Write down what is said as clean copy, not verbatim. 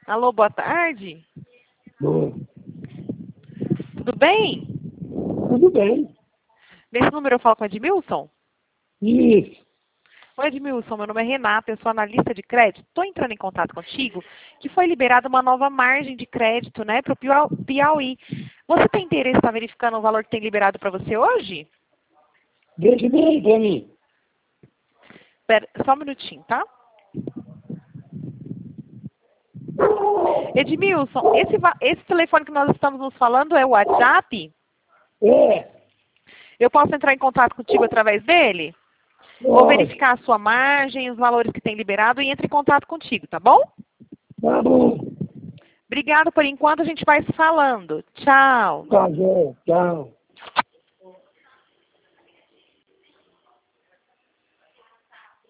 Alô, boa tarde. Bom, Tudo bem? tudo bem. Nesse número eu falo com o Edmilson? Isso. Oi, Edmilson, meu nome é Renata, eu sou analista de crédito. Estou entrando em contato contigo que foi liberada uma nova margem de crédito, né, para o Piauí. Você tem interesse em estar verificando o valor que tem liberado para você hoje? Deixa bem aí pra mim. Espera, só um minutinho, tá? Edmilson, esse telefone que nós estamos nos falando é o WhatsApp? É, Eu posso entrar em contato contigo através dele? Vou pode. verificar a sua margem, os valores que tem liberado e entre em contato contigo, tá bom? Tá bom. Obrigada por enquanto, a gente vai se falando. Tchau. Tá bom. Tchau.